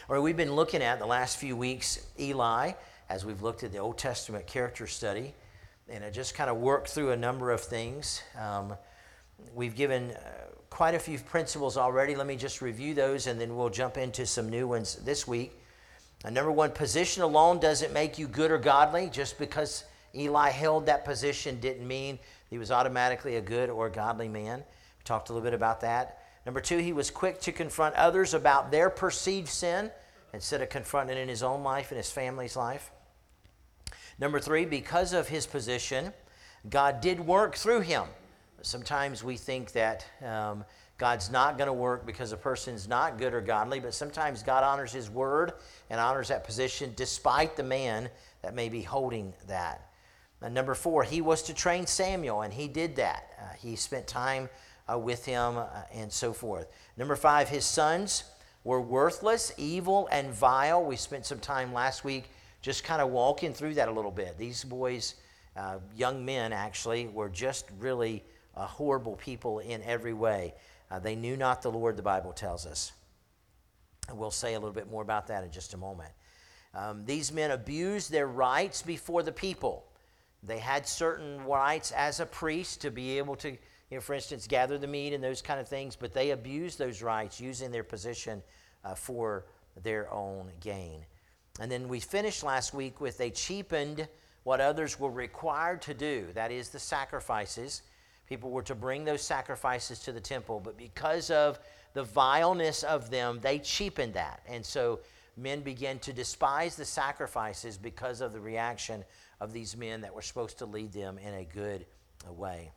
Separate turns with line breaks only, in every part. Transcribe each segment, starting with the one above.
Or we've been looking at the last few weeks Eli, as we've looked at the Old Testament character study, and I just kind of worked through a number of things. We've given quite a few principles already. Let me just review those, and then we'll jump into some new ones this week. Number one, position alone doesn't make you good or godly. Just because Eli held that position didn't mean he was automatically a good or godly man. We talked a little bit about that. Number two, he was quick to confront others about their perceived sin instead of confronting it in his own life and his family's life. Number three, because of his position, God did work through him. Sometimes we think that God's not going to work because a person's not good or godly, but sometimes God honors his word and honors that position despite the man that may be holding that. Number four, he was to train Samuel, and he did that. He spent time with him and so forth. Number five, his sons were worthless, evil, and vile. We spent some time last week just kind of walking through that a little bit. These boys, young men actually, were just really horrible people in every way. They knew not the Lord, the Bible tells us. And we'll say a little bit more about that in just a moment. These men abused their rights before the people. They had certain rights as a priest to be able to, for instance, gather the meat and those kind of things, but they abused those rights using their position for their own gain. And then we finished last week with they cheapened what others were required to do, that is the sacrifices. People were to bring those sacrifices to the temple, but because of the vileness of them, they cheapened that. And so men began to despise the sacrifices because of the reaction of these men that were supposed to lead them in a good way.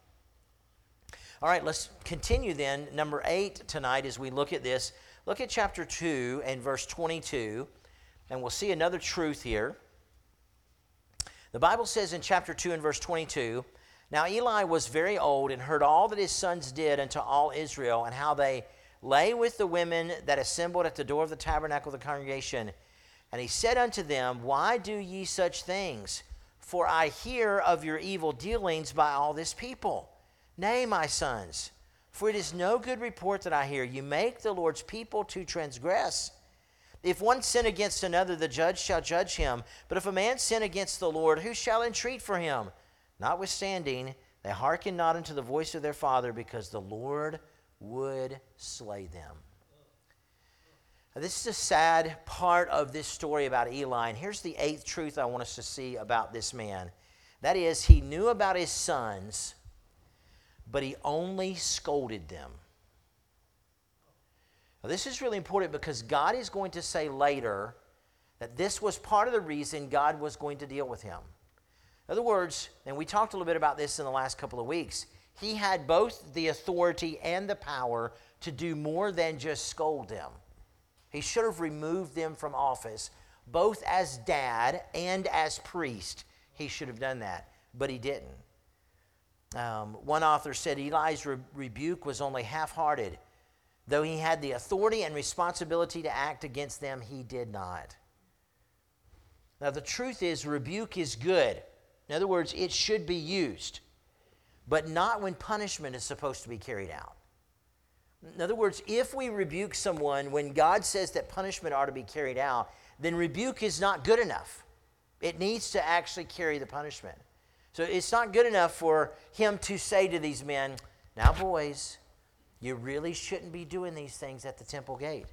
All right, let's continue then. Number 8 tonight as we look at this. Look at chapter 2 and verse 22, and we'll see another truth here. The Bible says in chapter 2 and verse 22, "Now Eli was very old and heard all that his sons did unto all Israel, and how they lay with the women that assembled at the door of the tabernacle of the congregation. And he said unto them, Why do ye such things? For I hear of your evil dealings by all this people. Nay, my sons, for it is no good report that I hear. You make the Lord's people to transgress. If one sin against another, the judge shall judge him. But if a man sin against the Lord, who shall entreat for him? Notwithstanding, they hearken not unto the voice of their father, because the Lord would slay them." Now, this is a sad part of this story about Eli, and here's the 8th truth I want us to see about this man. That is, he knew about his sons, but he only scolded them. Now, this is really important because God is going to say later that this was part of the reason God was going to deal with him. In other words, and we talked a little bit about this in the last couple of weeks, he had both the authority and the power to do more than just scold them. He should have removed them from office, both as dad and as priest. He should have done that, but he didn't. One author said Eli's rebuke was only half-hearted. Though he had the authority and responsibility to act against them, he did not. Now, the truth is, rebuke is good. In other words, it should be used, but not when punishment is supposed to be carried out. In other words, if we rebuke someone when God says that punishment ought to be carried out, then rebuke is not good enough. It needs to actually carry the punishment. So it's not good enough for him to say to these men, "Now, boys, you really shouldn't be doing these things at the temple gate."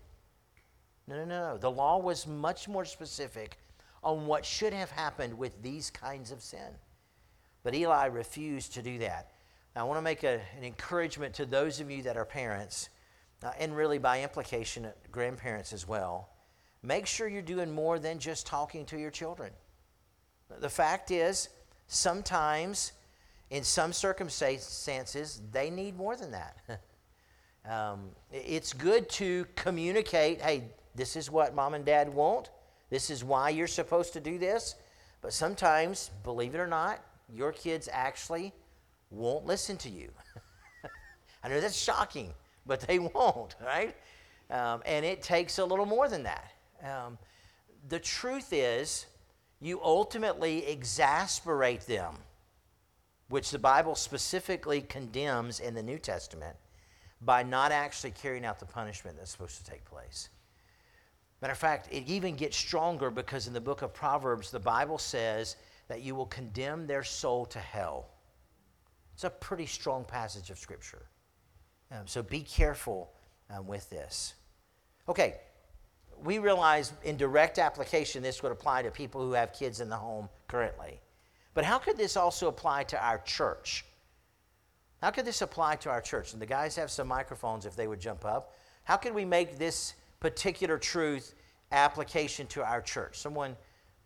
No. The law was much more specific on what should have happened with these kinds of sin. But Eli refused to do that. Now, I want to make an encouragement to those of you that are parents, and really by implication, grandparents as well. Make sure you're doing more than just talking to your children. The fact is, sometimes, in some circumstances, they need more than that. It's good to communicate, hey, this is what mom and dad want. This is why you're supposed to do this. But sometimes, believe it or not, your kids actually won't listen to you. I know that's shocking, but they won't, right? And it takes a little more than that. The truth is, you ultimately exasperate them, which the Bible specifically condemns in the New Testament, by not actually carrying out the punishment that's supposed to take place. Matter of fact, it even gets stronger because in the book of Proverbs, the Bible says that you will condemn their soul to hell. It's a pretty strong passage of Scripture. So be careful with this. Okay, we realize in direct application this would apply to people who have kids in the home currently. But how could this also apply to our church? How could this apply to our church? And the guys have some microphones if they would jump up. How could we make this particular truth application to our church? Someone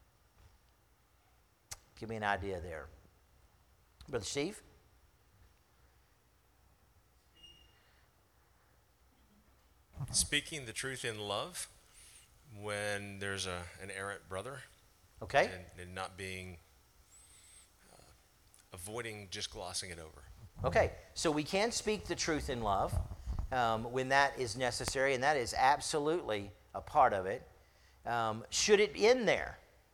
give me an idea there. Brother Steve?
Speaking the truth in love when there's an errant brother.
Okay.
And not being, avoiding just glossing it over.
Okay, so we can speak the truth in love when that is necessary, and that is absolutely a part of it. Should it end there?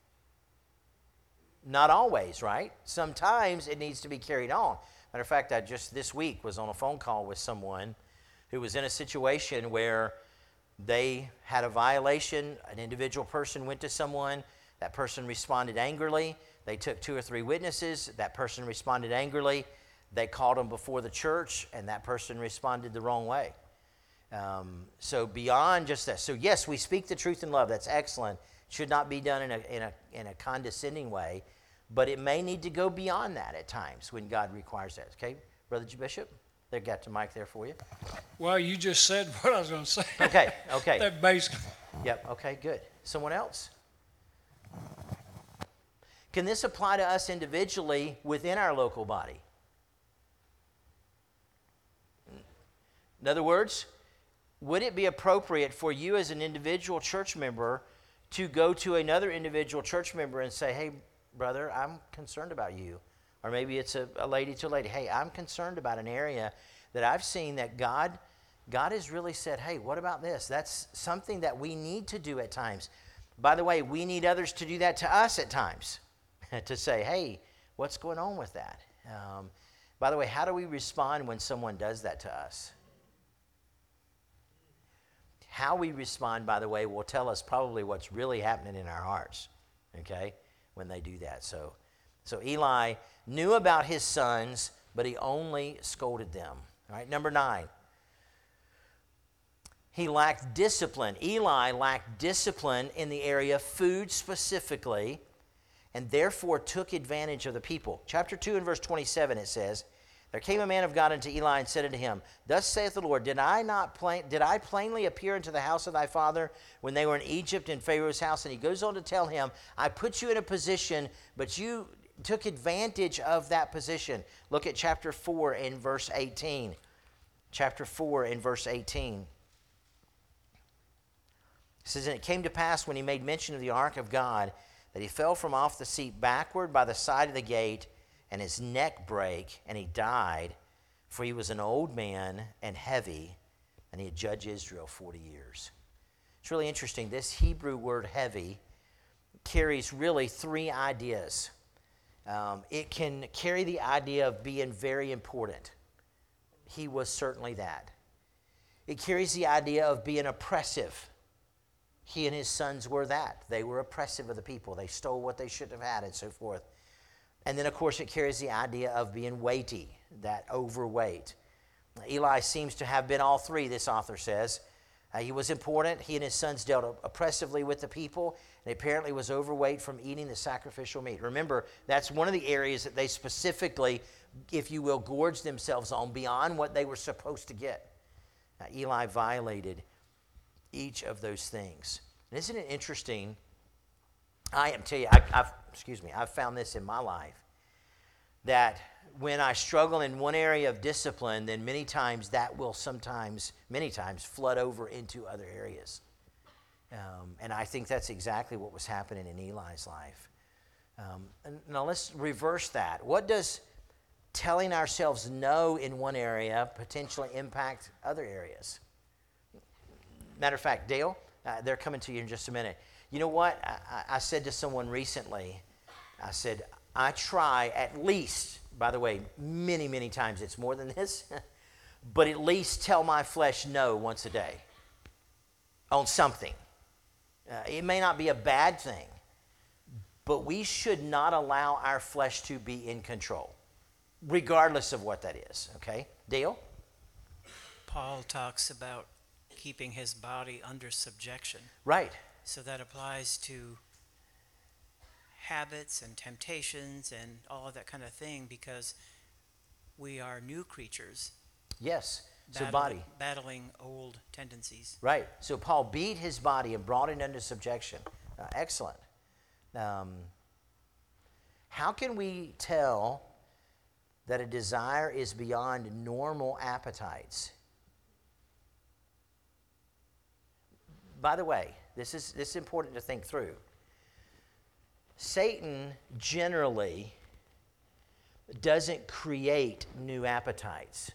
Not always, right? Sometimes it needs to be carried on. Matter of fact, I just this week was on a phone call with someone who was in a situation where they had a violation. An individual person went to someone. That person responded angrily. They took 2 or 3 witnesses. That person responded angrily. They called them before the church, and that person responded the wrong way. So beyond just that. So yes, we speak the truth in love. That's excellent. Should not be done in a condescending way, but it may need to go beyond that at times when God requires that. Okay, Brother Bishop? They got the mic there for you.
Well, you just said what I was going to say.
Okay.
That basically.
Yep, okay, good. Someone else? Can this apply to us individually within our local body? In other words, would it be appropriate for you as an individual church member to go to another individual church member and say, hey, brother, I'm concerned about you? Or maybe it's a lady to a lady. Hey, I'm concerned about an area that I've seen that God has really said, hey, what about this? That's something that we need to do at times. By the way, we need others to do that to us at times, to say, hey, what's going on with that? By the way, how do we respond when someone does that to us? How we respond, by the way, will tell us probably what's really happening in our hearts, okay, when they do that. So Eli knew about his sons, but he only scolded them. All right, number 9. He lacked discipline. Eli lacked discipline in the area of food specifically, and therefore took advantage of the people. Chapter 2 and verse 27, it says, there came a man of God unto Eli and said unto him, thus saith the Lord, did I plainly appear unto the house of thy father when they were in Egypt in Pharaoh's house? And he goes on to tell him, I put you in a position, but you took advantage of that position. Look at chapter 4 and verse 18. Chapter 4 and verse 18. It says, and it came to pass when he made mention of the ark of God that he fell from off the seat backward by the side of the gate, and his neck brake, and he died, for he was an old man and heavy, and he had judged Israel 40 years. It's really interesting. This Hebrew word heavy carries really 3 ideas. It can carry the idea of being very important. He was certainly that. It carries the idea of being oppressive. He and his sons were that. They were oppressive of the people. They stole what they shouldn't have had and so forth. And then, of course, it carries the idea of being weighty, that overweight. Eli seems to have been all 3, this author says. He was important. He and his sons dealt oppressively with the people, and apparently was overweight from eating the sacrificial meat. Remember, that's one of the areas that they specifically, if you will, gorged themselves on beyond what they were supposed to get. Now, Eli violated each of those things. And isn't it interesting? I've found this in my life, that when I struggle in one area of discipline, then many times that will many times flood over into other areas. And I think that's exactly what was happening in Eli's life. And now let's reverse that. What does telling ourselves no in one area potentially impact other areas? Matter of fact, Dale, they're coming to you in just a minute. You know what? I said to someone recently, I said, I try at least, by the way, many, many times, it's more than this, but at least tell my flesh no once a day on something. It may not be a bad thing, but we should not allow our flesh to be in control, regardless of what that is, okay? Dale?
Paul talks about keeping his body under subjection.
Right.
So that applies to habits and temptations and all of that kind of thing, because we are new creatures
Yes. So body.
battling old tendencies.
Right. So Paul beat his body and brought it under subjection. Excellent. How can we tell that a desire is beyond normal appetites? By the way, this is important to think through. Satan generally doesn't create new appetites.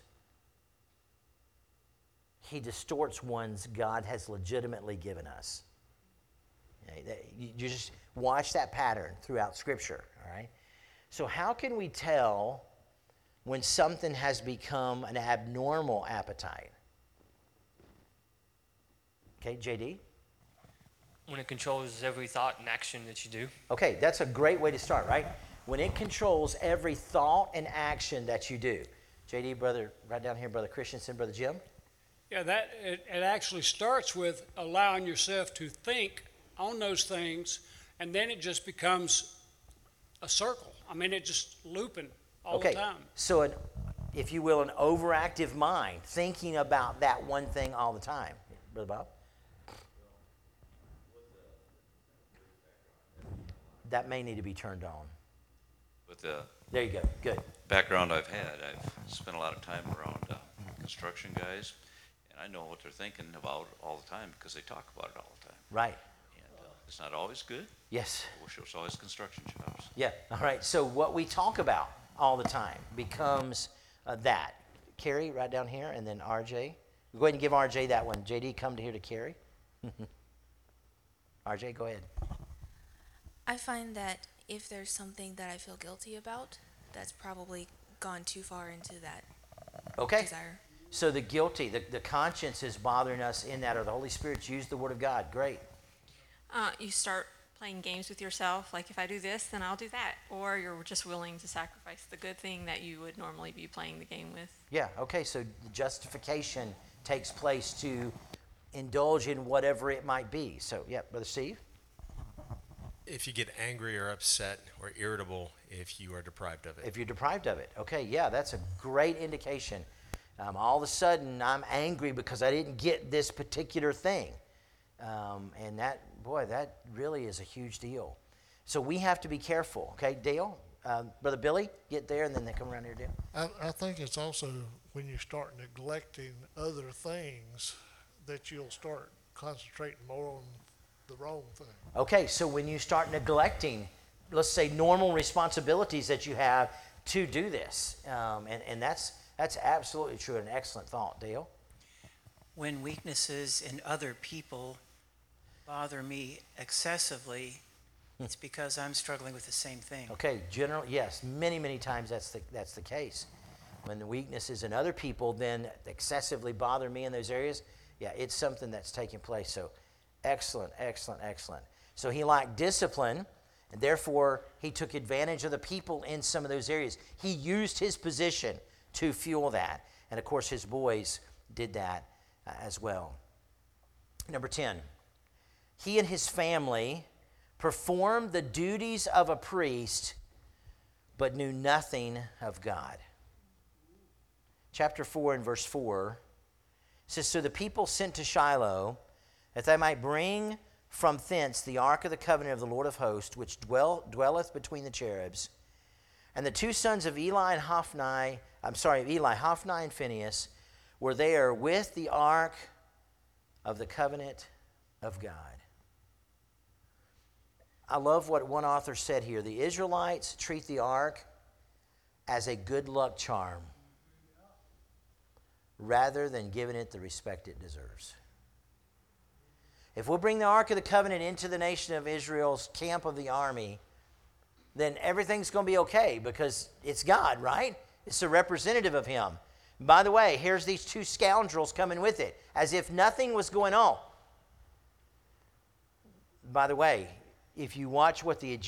He distorts ones God has legitimately given us. You just watch that pattern throughout Scripture, all right? So how can we tell when something has become an abnormal appetite? Okay, JD?
When it controls every thought and action that you do.
Okay, that's a great way to start, right? When it controls every thought and action that you do. JD, brother, right down here, Brother Christensen, Brother Jim?
Yeah, it actually starts with allowing yourself to think on those things, and then it just becomes a circle. I mean, it just looping all the time.
So if you will, an overactive mind, thinking about that one thing all the time. Brother Bob? That may need to be turned on.
With the
There you go. Good.
background I've had, I've spent a lot of time around construction guys, and I know what they're thinking about all the time because they talk about it all the time.
Right.
And it's not always good.
Yes.
I wish it was always construction jobs.
Yeah. All right. So what we talk about all the time becomes that. Carrie, right down here, and then RJ. Go ahead and give RJ that one. JD, come to here to Carrie. RJ, go ahead.
I find that if there's something that I feel guilty about, that's probably gone too far into that
Okay.
desire.
So the guilty, the conscience is bothering us in that, or the Holy Spirit's used the Word of God. Great.
You start playing games with yourself, like if I do this, then I'll do that. Or you're just willing to sacrifice the good thing that you would normally be playing the game with.
Yeah, okay, so justification takes place to indulge in whatever it might be. So, yeah, Brother Steve?
If you get angry or upset or irritable if you are deprived of it.
If you're deprived of it. Okay, yeah, that's a great indication. All of a sudden, I'm angry because I didn't get this particular thing. And that really is a huge deal. So we have to be careful, okay? Dale, Brother Billy, get there, and then they come around here, Dale.
I think it's also when you start neglecting other things that you'll start concentrating more on the wrong thing.
Okay, so when you start neglecting, let's say, normal responsibilities that you have to do this, and that's absolutely true, an excellent thought. Dale?
When weaknesses in other people bother me excessively, it's because I'm struggling with the same thing.
Okay, yes, many times that's the case. When the weaknesses in other people then excessively bother me in those areas, yeah, it's something that's taking place. So excellent. So he lacked discipline, and therefore he took advantage of the people in some of those areas. He used his position to fuel that. And of course his boys did that as well. Number 10, he and his family performed the duties of a priest, but knew nothing of God. Chapter 4 and verse 4 says, So the people sent to Shiloh, that they might bring from thence the ark of the covenant of the Lord of hosts, which dwelleth between the cherubs. And the two sons of Eli, Hophni and Phinehas, were there with the ark of the covenant of God. I love what one author said here. The Israelites treat the ark as a good luck charm rather than giving it the respect it deserves. If we'll bring the Ark of the Covenant into the nation of Israel's camp of the army, then everything's going to be okay because it's God, right? It's a representative of Him. By the way, here's these two scoundrels coming with it, as if nothing was going on. By the way, if you watch what the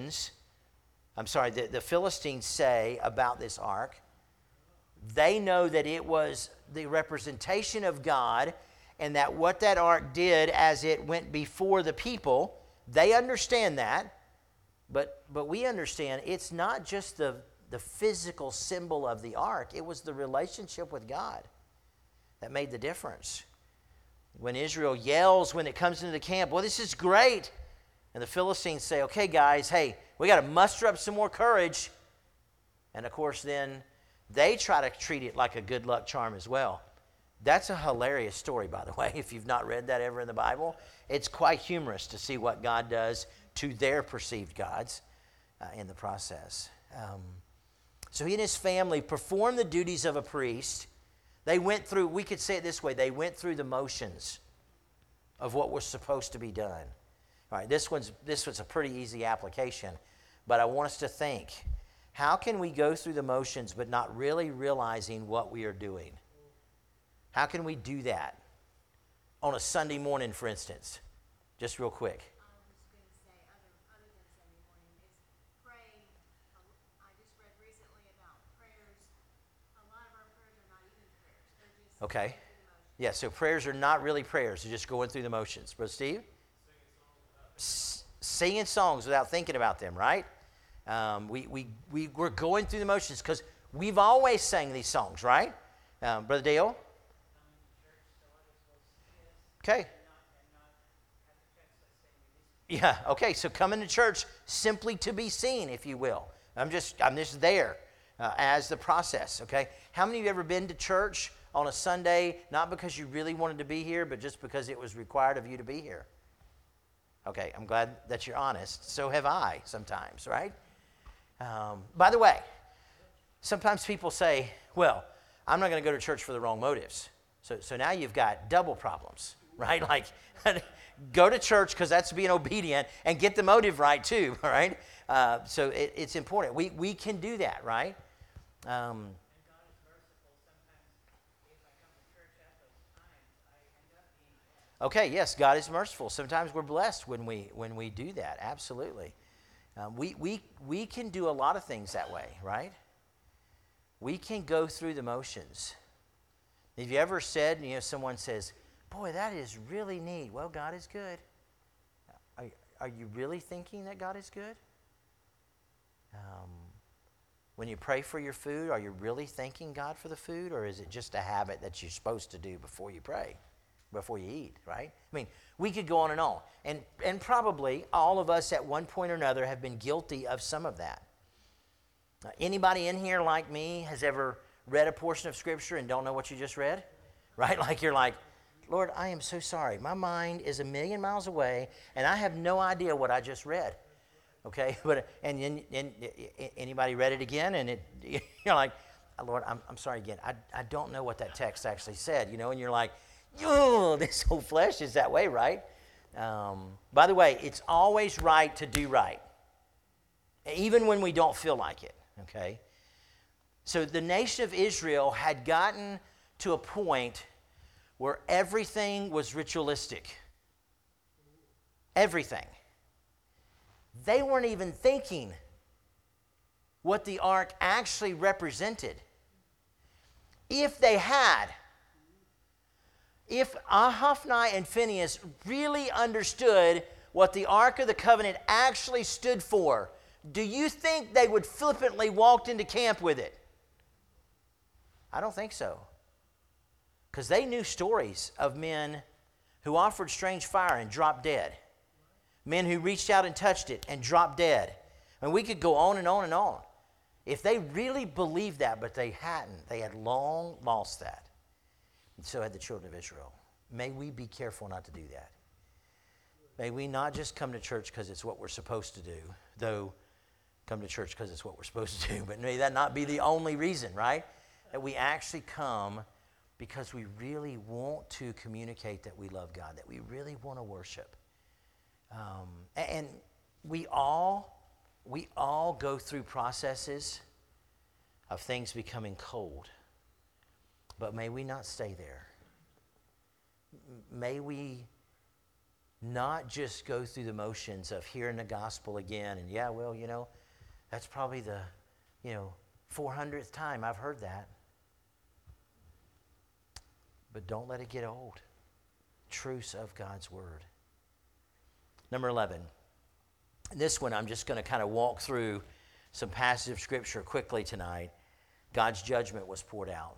Philistines say about this ark, they know that it was the representation of God, and that what that ark did as it went before the people, they understand that. But we understand it's not just the physical symbol of the ark, it was the relationship with God that made the difference. When Israel yells when it comes into the camp, well, this is great. And the Philistines say, okay, guys, hey, we got to muster up some more courage. And of course, then they try to treat it like a good luck charm as well. That's a hilarious story, by the way, if you've not read that ever in the Bible. It's quite humorous to see what God does to their perceived gods in the process. So he and his family performed the duties of a priest. They went through, we could say it this way, they went through the motions of what was supposed to be done. All right, this was a pretty easy application, but I want us to think, how can we go through the motions but not really realizing what we are doing? How can we do that on a Sunday morning, for instance? Just real quick.
I was going to say, other than Sunday morning, is praying. I just read recently about prayers. A lot of our prayers are not even prayers. They're just
Okay. Yeah, so prayers are not really prayers. They're just going through the motions. Brother Steve? Singing songs without thinking about them, right? We're going through the motions because we've always sang these songs, right? Brother Dale? Okay. Yeah, okay, so coming to church simply to be seen, if you will. I'm just there as the process, okay? How many of you ever been to church on a Sunday, not because you really wanted to be here, but just because it was required of you to be here? Okay, I'm glad that you're honest. So have I sometimes, right? By the way, sometimes people say, well, I'm not going to go to church for the wrong motives. So now you've got double problems, right? Like, go to church because that's being obedient, and get the motive right too, all right? So it's important. We can do that, right? Okay, yes, God is merciful. Sometimes we're blessed when we do that. Absolutely. We can do a lot of things that way, right? We can go through the motions. Have you ever said, someone says, boy, that is really neat. Well, God is good. Are you really thinking that God is good? When you pray for your food, are you really thanking God for the food, or is it just a habit that you're supposed to do before you pray, before you eat, right? I mean, we could go on and on. And probably all of us at one point or another have been guilty of some of that. Anybody in here like me has ever read a portion of Scripture and don't know what you just read? Right? Like you're like, Lord, I am so sorry. My mind is a million miles away, and I have no idea what I just read. Okay? But and anybody read it again, and you're like, Lord, I'm sorry again. I don't know what that text actually said, and you're like, oh, this whole flesh is that way, right? By the way, it's always right to do right, even when we don't feel like it, okay? So the nation of Israel had gotten to a point where everything was ritualistic. Everything. They weren't even thinking what the ark actually represented. If they had, if Hophni and Phinehas really understood what the Ark of the Covenant actually stood for, do you think they would flippantly walk into camp with it? I don't think so. Because they knew stories of men who offered strange fire and dropped dead. Men who reached out and touched it and dropped dead. And we could go on and on and on. If they really believed that, but they hadn't, they had long lost that. And so had the children of Israel. May we be careful not to do that. May we not just come to church because it's what we're supposed to do, though come to church because it's what we're supposed to do, but may that not be the only reason, right? That we actually come because we really want to communicate that we love God, that we really want to worship. And we all go through processes of things becoming cold. But may we not stay there. May we not just go through the motions of hearing the gospel again and, yeah, well, that's probably the, 400th time I've heard that. But don't let it get old. Truths of God's word. Number 11. This one I'm just going to kind of walk through some passages of Scripture quickly tonight. God's judgment was poured out.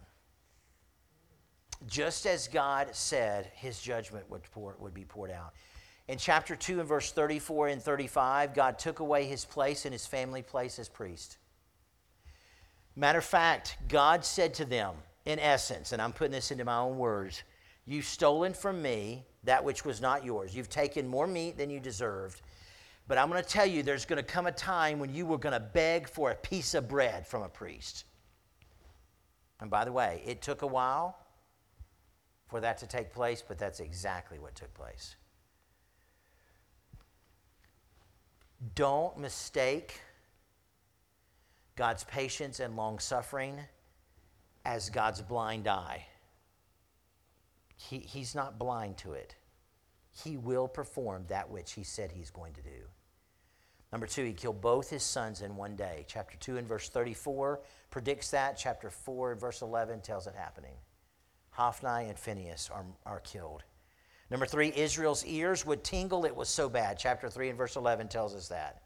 Just as God said his judgment would be poured out. In chapter 2 and verse 34 and 35, God took away his place and his family place as priest. Matter of fact, God said to them, in essence, and I'm putting this into my own words, you've stolen from me that which was not yours. You've taken more meat than you deserved. But I'm going to tell you, there's going to come a time when you were going to beg for a piece of bread from a priest. And by the way, it took a while for that to take place, but that's exactly what took place. Don't mistake God's patience and long-suffering as God's blind eye. He's not blind to it. He will perform that which he said he's going to do. Number 2, he killed both his sons in one day. Chapter 2 and verse 34 predicts that. Chapter 4 and verse 11 tells it happening. Hophni and Phinehas are killed. Number 3, Israel's ears would tingle. It was so bad. Chapter 3 and verse 11 tells us that.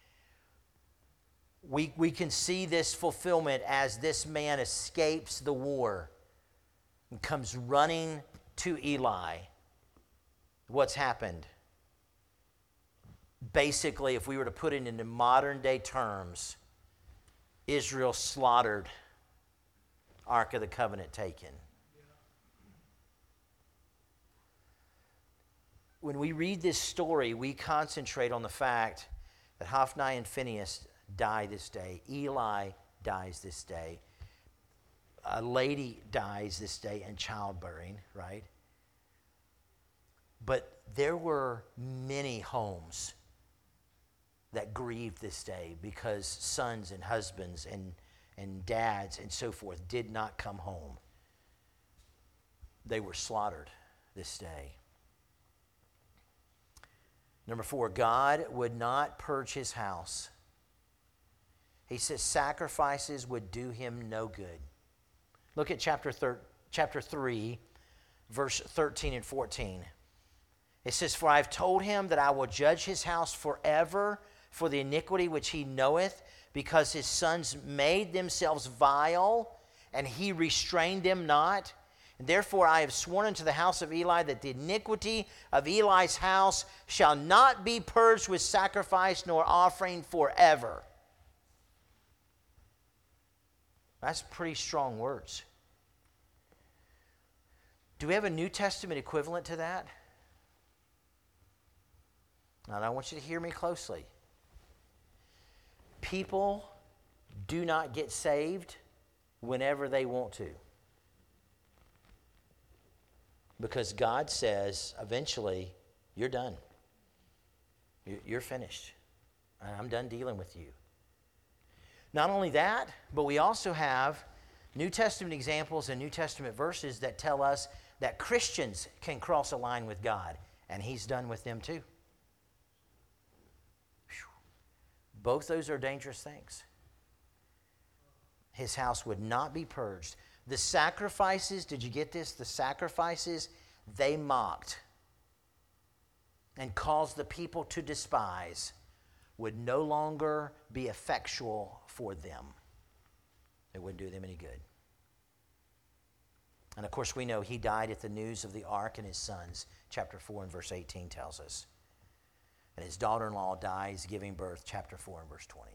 We can see this fulfillment as this man escapes the war and comes running to Eli. What's happened? Basically, if we were to put it into modern day terms, Israel slaughtered, Ark of the Covenant taken. When we read this story, we concentrate on the fact that Hophni and Phinehas die this day. Eli dies this day. A lady dies this day in childbearing, right? But there were many homes that grieved this day because sons and husbands and dads and so forth did not come home. They were slaughtered this day. Number 4, God would not purge his house. He says sacrifices would do him no good. Look at chapter 3, verse 13 and 14. It says, for I have told him that I will judge his house forever for the iniquity which he knoweth, because his sons made themselves vile, and he restrained them not. And therefore I have sworn unto the house of Eli that the iniquity of Eli's house shall not be purged with sacrifice nor offering forever. That's pretty strong words. Do we have a New Testament equivalent to that? Now, I want you to hear me closely. People do not get saved whenever they want to. Because God says, eventually, you're done. You're finished. I'm done dealing with you. Not only that, but we also have New Testament examples and New Testament verses that tell us that Christians can cross a line with God, and he's done with them too. Both those are dangerous things. His house would not be purged. The sacrifices, did you get this? The sacrifices they mocked and caused the people to despise would no longer be effectual for them. It wouldn't do them any good. And of course, we know he died at the news of the ark and his sons. Chapter 4 and verse 18 tells us. And his daughter-in-law dies giving birth, chapter 4 and verse 20.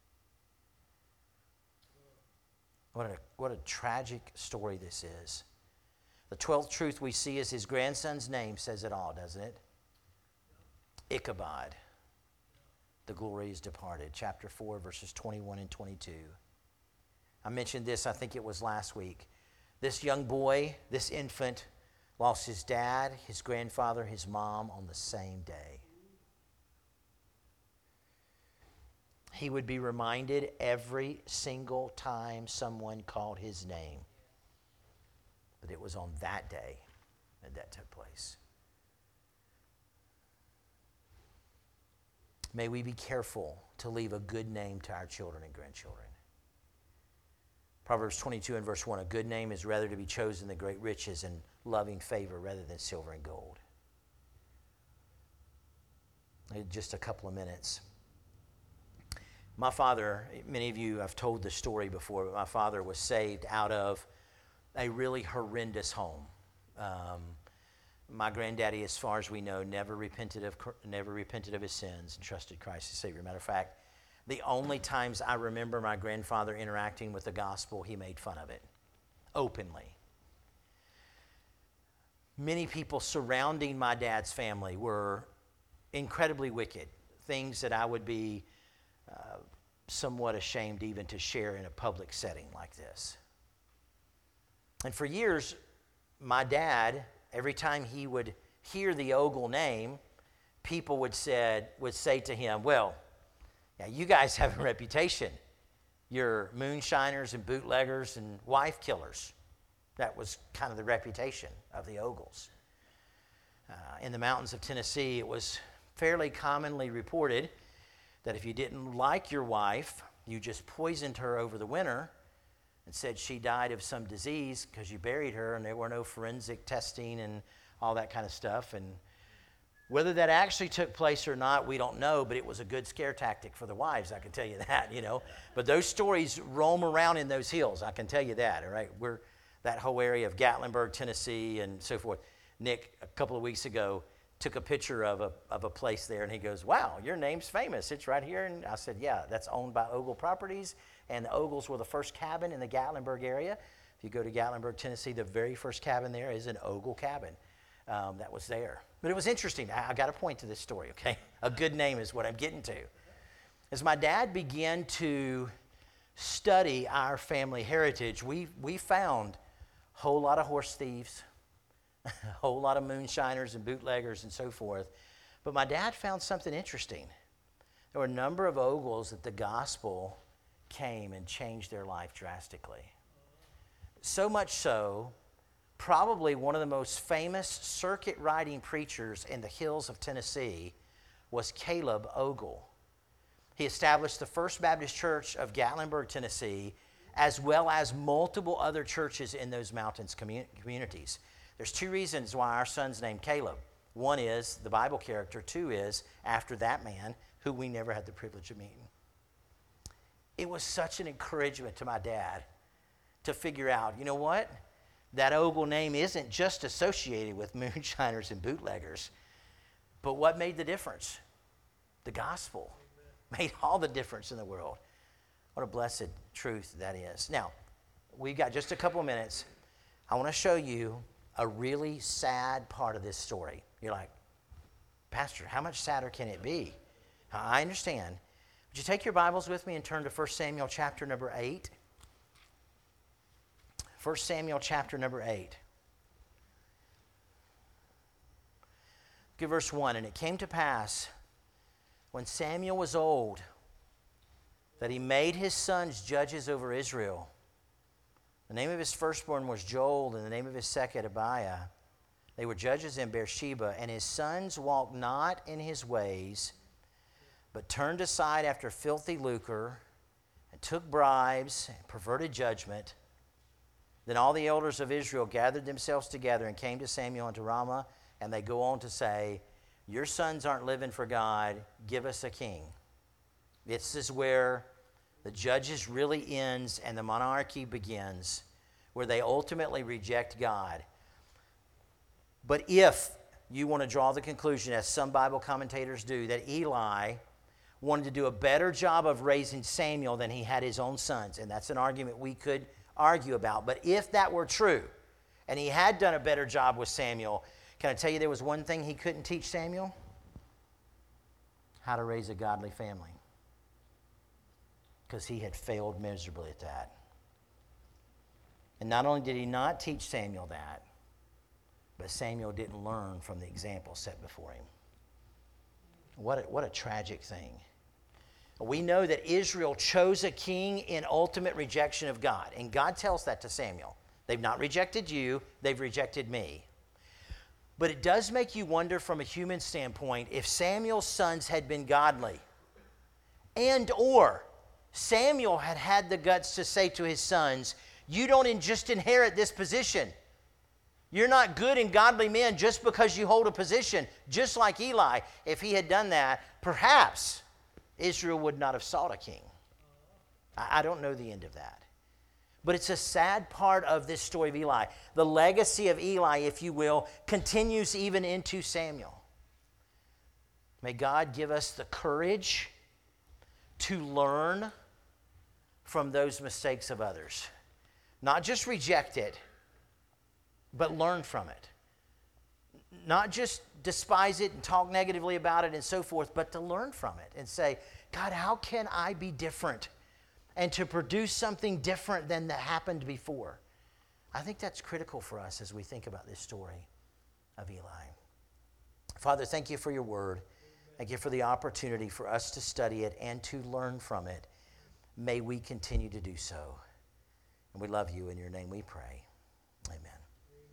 What a tragic story this is. The 12th truth we see is his grandson's name says it all, doesn't it? Ichabod. The glory is departed. Chapter 4, verses 21 and 22. I mentioned this, I think it was last week. This young boy, this infant, lost his dad, his grandfather, his mom on the same day. He would be reminded every single time someone called his name. But it was on that day that took place. may we be careful to leave a good name to our children and grandchildren. Proverbs 22 and verse 1, a good name is rather to be chosen than great riches and loving favor rather than silver and gold. In just a couple of minutes. My father, many of you have told this story before, but my father was saved out of a really horrendous home. My granddaddy, as far as we know, never repented of his sins and trusted Christ as Savior. Matter of fact, the only times I remember my grandfather interacting with the gospel, he made fun of it openly. Many people surrounding my dad's family were incredibly wicked, things that I would be somewhat ashamed even to share in a public setting like this. And for years, my dad, every time he would hear the Ogle name, people would say to him, well, yeah, you guys have a reputation. You're moonshiners and bootleggers and wife killers. That was kind of the reputation of the Ogles. In the mountains of Tennessee, it was fairly commonly reported that if you didn't like your wife, you just poisoned her over the winter and said she died of some disease because you buried her, and there were no forensic testing and all that kind of stuff. And whether that actually took place or not, we don't know, but it was a good scare tactic for the wives, I can tell you that, you know. But those stories roam around in those hills, I can tell you that, all right? We're that whole area of Gatlinburg, Tennessee, and so forth. Nick, a couple of weeks ago, took a picture of a place there, and he goes, wow, your name's famous. It's right here. And I said, yeah, that's owned by Ogle Properties, and the Ogles were the first cabin in the Gatlinburg area. If you go to Gatlinburg, Tennessee, the very first cabin there is an Ogle cabin that was there. But it was interesting. I got to point to this story, okay? A good name is what I'm getting to. As my dad began to study our family heritage, we found a whole lot of horse thieves, a whole lot of moonshiners and bootleggers and so forth. But my dad found something interesting. There were a number of Ogles that the gospel came and changed their life drastically. So much so, probably one of the most famous circuit riding preachers in the hills of Tennessee was Caleb Ogle. He established the First Baptist Church of Gatlinburg, Tennessee, as well as multiple other churches in those mountains communities. There's two reasons why our son's named Caleb. One is the Bible character. Two is after that man who we never had the privilege of meeting. It was such an encouragement to my dad to figure out, you know what? That Ogle name isn't just associated with moonshiners and bootleggers, but what made the difference? The gospel made all the difference in the world. What a blessed truth that is. Now, we've got just a couple of minutes. I want to show you a really sad part of this story. You're like, Pastor, how much sadder can it be? I understand. Would you take your Bibles with me and turn to 1 Samuel chapter number 8? 1 Samuel chapter number 8. Look at verse 1. And it came to pass, when Samuel was old, that he made his sons judges over Israel. The name of his firstborn was Joel, and the name of his second Abiah. They were judges in Beersheba, and his sons walked not in his ways, but turned aside after filthy lucre, and took bribes, and perverted judgment. Then all the elders of Israel gathered themselves together and came to Samuel and to Ramah, and they go on to say, your sons aren't living for God, give us a king. This is where the judges really ends and the monarchy begins, where they ultimately reject God. But if you want to draw the conclusion, as some Bible commentators do, that Eli wanted to do a better job of raising Samuel than he had his own sons, and that's an argument we could argue about. But if that were true, and he had done a better job with Samuel, can I tell you there was one thing he couldn't teach Samuel? How to raise a godly family. Because he had failed miserably at that. And not only did he not teach Samuel that, but Samuel didn't learn from the example set before him. What a tragic thing. We know that Israel chose a king in ultimate rejection of God. And God tells that to Samuel. They've not rejected you, they've rejected me. But it does make you wonder from a human standpoint if Samuel's sons had been godly, and or Samuel had had the guts to say to his sons, you don't just inherit this position. You're not good and godly men just because you hold a position. Just like Eli, if he had done that, perhaps Israel would not have sought a king. I don't know the end of that. But it's a sad part of this story of Eli. The legacy of Eli, if you will, continues even into Samuel. May God give us the courage to learn from those mistakes of others. Not just reject it, but learn from it. Not just despise it and talk negatively about it and so forth, but to learn from it and say, God, how can I be different? And to produce something different than that happened before. I think that's critical for us as we think about this story of Eli. Father, thank you for your word. Thank you for the opportunity for us to study it and to learn from it. May we continue to do so. And we love you. In your name we pray. Amen.